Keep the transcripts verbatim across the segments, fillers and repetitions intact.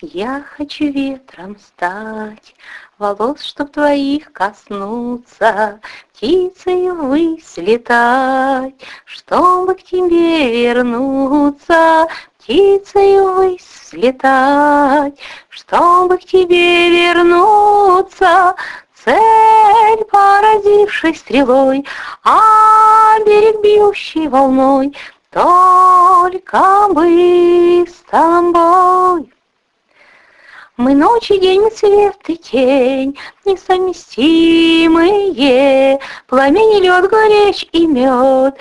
Я хочу ветром стать, волос, чтоб твоих коснуться, птицей ввысь летать, чтобы к тебе вернуться, птицей ввысь летать, чтобы к тебе вернуться. Цель, поразившей стрелой, а берег бьющий волной, только бы с тобой. Мы ночь и день, свет и тень, несовместимые, пламень и лед, горечь и мед,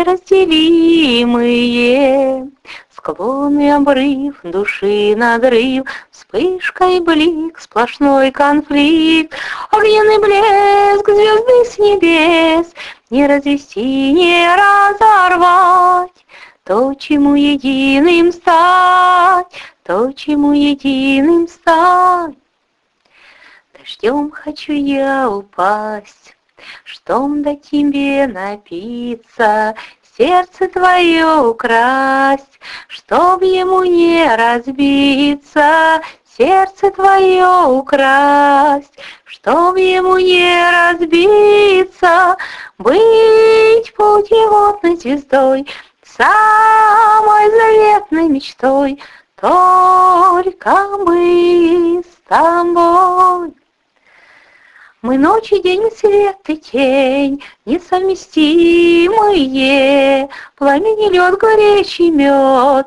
неразделимые. Склонный обрыв, души надрыв, вспышка и блик, сплошной конфликт, огненный блеск звезды с небес, не развести, не разорвать. То, чему единым стать, то, чему единым стать. Дождем хочу я упасть, чтоб до тебе напиться, сердце твое украсть, чтоб ему не разбиться, сердце твое украсть, чтоб ему не разбиться, быть путеводной звездой, самой заветной мечтой, только бы с тобой. Мы ночь и день, свет и тень, несовместимые, пламень и лед, горячий мед,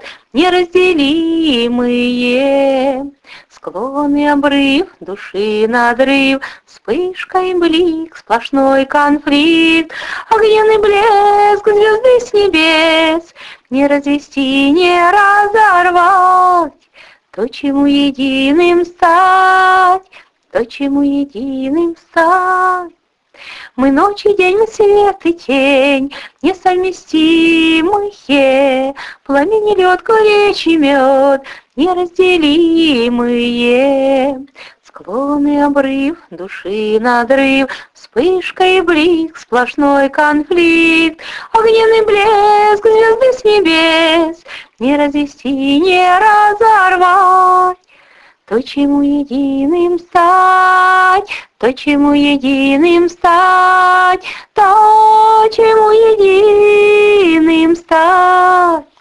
неразделимые. Склонный обрыв, души надрыв, вспышка и блик, сплошной конфликт, огненный блеск звезды с небес, не развести, не разорвать. То, чему единым стать, то, чему единым стать. Мы ночь и день, свет и тень, несовместимые, пламень и лед, горячий мед, неразделимые. Склонный обрыв, души надрыв, вспышка и блик, сплошной конфликт, огненный блеск звезды с небес, не развести, не разорвать. То, чему единым стать, то, чему единым стать, то, чему единым стать.